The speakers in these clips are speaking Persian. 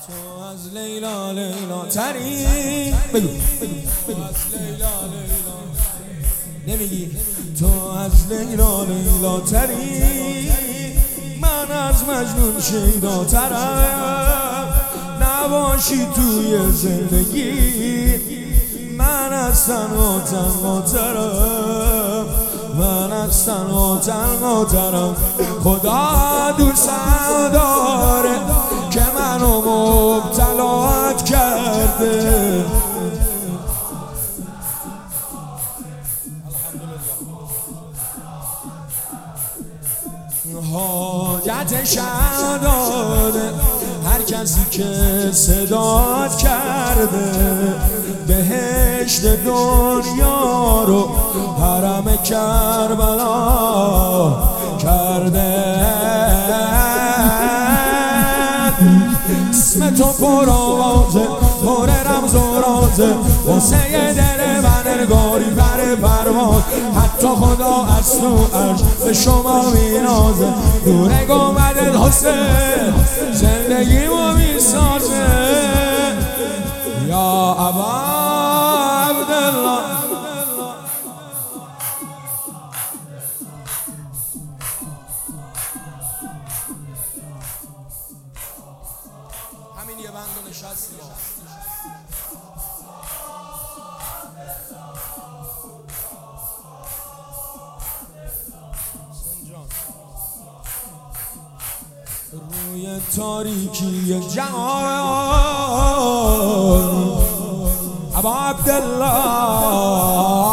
تو از لیلا لیلا تری بگو از لیلا لیلا نمیگی تو از لیلا لیلا تری من از مجنون شیدا ترم نباشی توی زندگی من از تنها تنها ترم من از تنها تنها ترم خدا دوستم داره که منو مبتلات کرده حاجتش داده هر کسی که صدات کرده بهشت دنیا رو حرم کربلا کرده اسم تو پر آوازه پر رمز و رازه واسه دل من انگاری بر پرواز حتی خدا از تو عرش به شما مینازه دوره گمدت حسین زندگیمو میسازه یا ابا عبدالله همین یه بند و نشستیم روی تاریکی جهان ابا عبدالله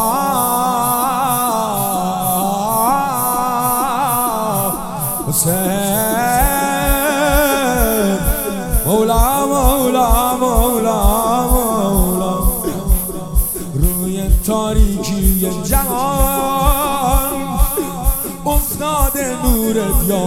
حسین مولا مولا مولا مولا روی تاریکی جهان افتاده نورت یا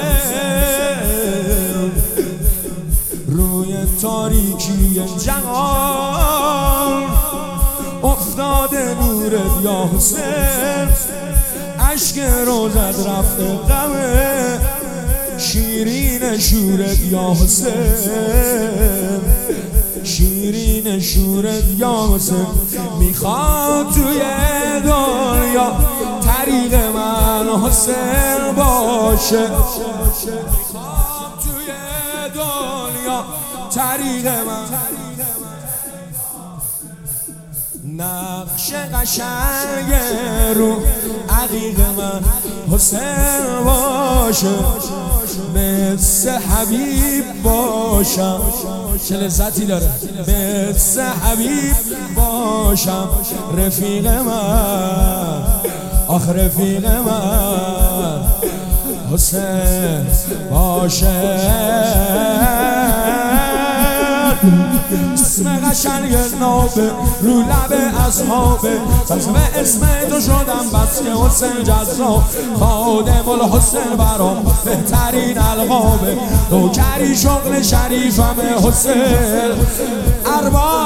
حسین روی تاریکی جهان افتاده نورت یا حسین عشق روزت رفته غمه شیرین شورت یا حسین شیرین شورت یا حسین میخواد توی دنیا طریق من حسین باشه میخواد توی دنیا طریق من نقش قشنگ رو عقیق من حسین باشه مثل حبیب باشم چه لذتی داره مثل حبیب باشم رفیق من آخ رفیق من حسین باشه اسم قشنگ نابه رو لب اصحابه بس به اسم تو شدم بس که حسین جذاب خادم الحسین برام بهترین القابه نوکری شغل شریفم حسین ارباب